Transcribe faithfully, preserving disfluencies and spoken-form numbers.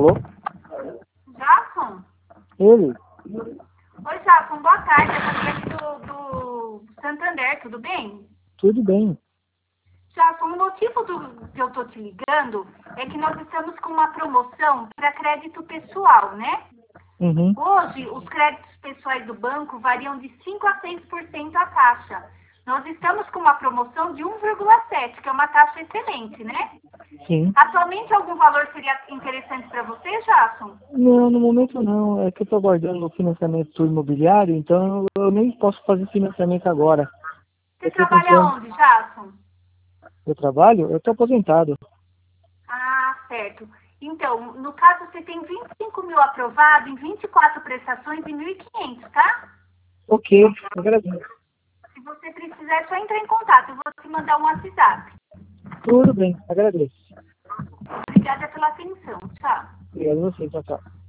Alô? Jason? Ele? Oi, Jason, boa tarde. Eu sou aqui do, do Santander, tudo bem? Tudo bem. Jason, o motivo do que eu tô te ligando é que nós estamos com uma promoção para crédito pessoal, né? Uhum. Hoje, os créditos pessoais do banco variam de cinco a seis por cento a taxa. Nós estamos com uma promoção de um vírgula sete, que é uma taxa excelente, né? Sim. Atualmente, algum valor seria interessante para você, Jason? Não, no momento não. É que eu estou aguardando o financiamento imobiliário, então eu nem posso fazer financiamento agora. Você Eu estou trabalha tentando. onde, Jason? Eu trabalho? Eu estou aposentado. Ah, certo. Então, no caso, você tem vinte e cinco mil aprovado em vinte e quatro prestações de mil e quinhentos, tá? Ok, agradeço. Se você precisar, é só entrar em contato. Eu vou te mandar um WhatsApp. Tudo bem, agradeço. Obrigada pela atenção. Tchau. Obrigado a você, tchau, tchau.